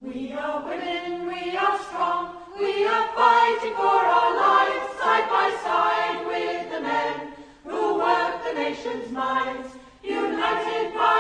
We are women, we are strong, we are fighting for our lives, side by side with the men who work the nation's mines, united by